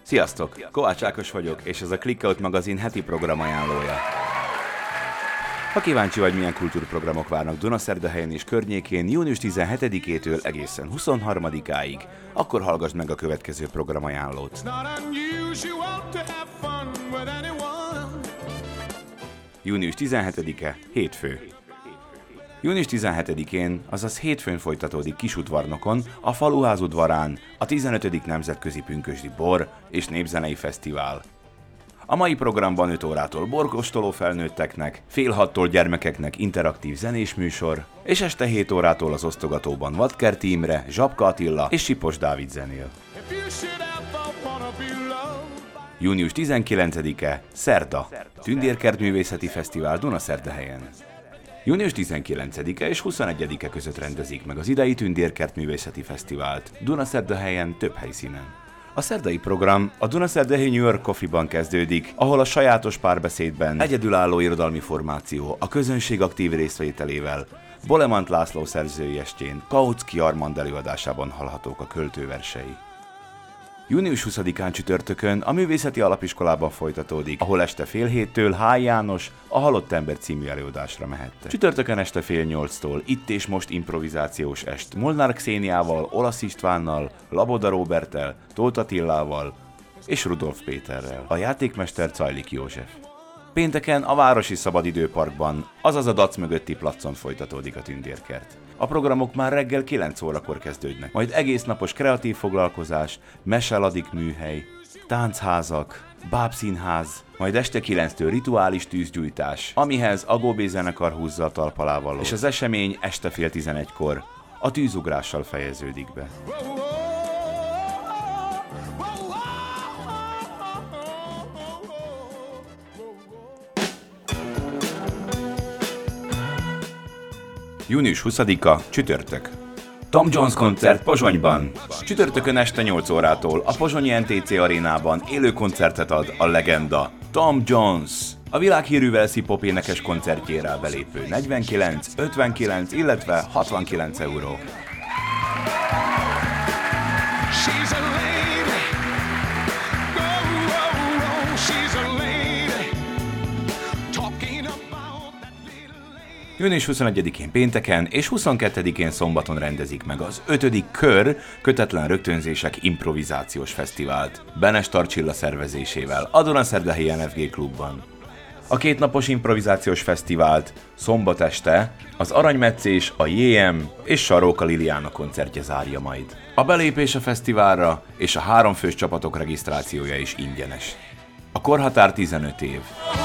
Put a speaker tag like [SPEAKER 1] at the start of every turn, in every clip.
[SPEAKER 1] Sziasztok! Kovács Ákos vagyok, és ez a Clickout magazin heti programajánlója. Ha kíváncsi vagy, milyen kultúrprogramok várnak Dunaszerdahelyen és környékén június 17-től egészen 23-áig, akkor hallgass meg a következő programajánlót. Június 17-e, hétfő. Június 17-én, azaz hétfőn folytatódik Kisudvarnokon, a Faluház udvarán a 15. Nemzetközi Pünkösdi Bor és Népzenei Fesztivál. A mai programban 5 órától borkóstoló felnőtteknek, fél 6-tól gyermekeknek interaktív zenés műsor, és este 7 órától az osztogatóban Vadkerti Imre, Zsapka Attila és Sipos Dávid zenél. Június 19-e, szerda, Tündérkertművészeti Fesztivál Dunaszerdahelyen. Június 19-e és 21-e között rendezik meg az idei Tündérkertművészeti Fesztivált Dunaszerdahelyen több helyszínen. A szerdai program a Dunaszerdahelyi New York Coffee-ban kezdődik, ahol a sajátos párbeszédben egyedülálló irodalmi formáció a közönség aktív részvételével Bolemant László szerzői estjén Kautsky Armand előadásában hallhatók a költőversei. Június 20-án csütörtökön a Művészeti Alapiskolában folytatódik, ahol este fél 7-től H. János a Halott ember című előadásra mehettek. Csütörtökön este fél 8-tól Itt és most improvizációs est Molnár Xéniával, Olasz Istvánnal, Laboda Róberttel, Tóth Attilával és Rudolf Péterrel. A játékmester Czajlik József. Pénteken a Városi Szabadidőparkban, azaz a Dac mögötti placon folytatódik a Tündérkert. A programok már reggel 9 órakor kezdődnek, majd egésznapos kreatív foglalkozás, meseladik műhely, táncházak, bábszínház, majd este 9-től rituális tűzgyújtás, amihez a Góbé zenekar húzza a talpalávalót, és az esemény este fél 11-kor a tűzugrással fejeződik be. Június 20-a, csütörtök. Tom Jones koncert Pozsonyban. Csütörtökön este 8 órától a pozsonyi NTC arénában élő koncertet ad a legenda Tom Jones. A világhírű walesi pop énekes koncertjére áll belépő 49, 59, illetve 69 euró. Június 21-én pénteken és 22-én szombaton rendezik meg az 5. kör kötetlen rögtönzések improvizációs fesztivált Benes Tarcsilla szervezésével a Dunaszerdahelyi NFG klubban. A kétnapos improvizációs fesztivált szombat este az Aranymetszés, a JM és Saróka Liliana koncertje zárja majd. A belépés a fesztiválra és a 3 fős csapatok regisztrációja is ingyenes. A korhatár 15 év.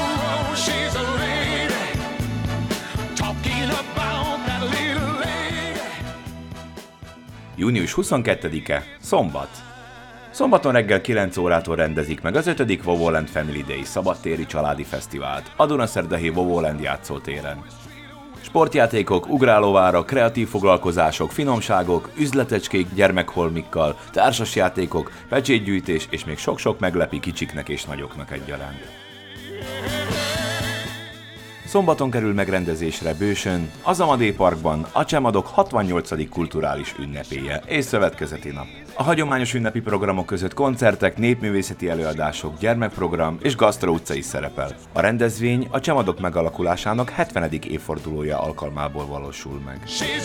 [SPEAKER 1] Június 22-e, szombat. Szombaton reggel 9 órától rendezik meg az 5. Vovoland Family Day szabadtéri családi fesztivált a Dunaszerdahelyi Vovoland játszótéren. Sportjátékok, ugrálóvárak, kreatív foglalkozások, finomságok, üzletecskék gyermekholmikkal, társasjátékok, pecsétgyűjtés és még sok-sok meglepi kicsiknek és nagyoknak egyaránt. Szombaton kerül megrendezésre Bősön, az Amadé Parkban a Csemadok 68. kulturális ünnepélye és szövetkezeti nap. A hagyományos ünnepi programok között koncertek, népművészeti előadások, gyermekprogram és gasztro utca is szerepel. A rendezvény a Csemadok megalakulásának 70. évfordulója alkalmából valósul meg.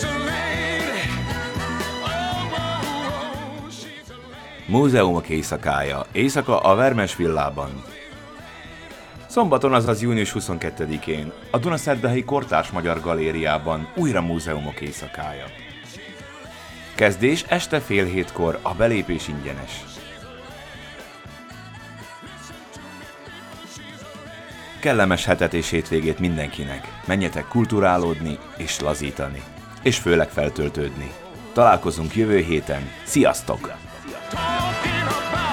[SPEAKER 1] Múzeumok éjszakája, éjszaka a Vermes villában. Szombaton, azaz június 22-én a Dunaszerdahelyi Kortárs Magyar Galériában újra múzeumok éjszakája. Kezdés este fél 7-kor, a belépés ingyenes. Kellemes hetet és hétvégét mindenkinek, menjetek kulturálódni és lazítani, és főleg feltöltődni. Találkozunk jövő héten, sziasztok!